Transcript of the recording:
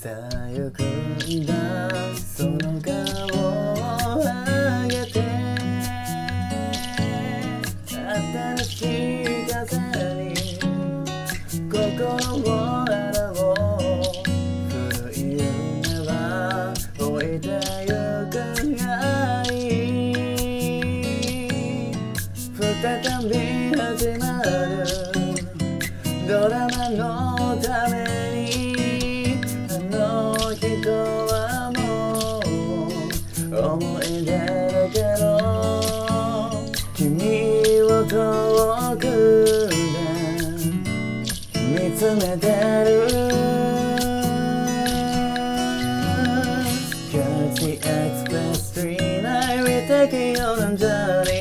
さあゆくんだその顔を上げて新しい風に心を洗おう古い夢は置いてゆくがいい再び始まるドラマのためにあの人はもう思い出だけど君を遠くで見つめてる Galaxy Express 39 We're taking on a journey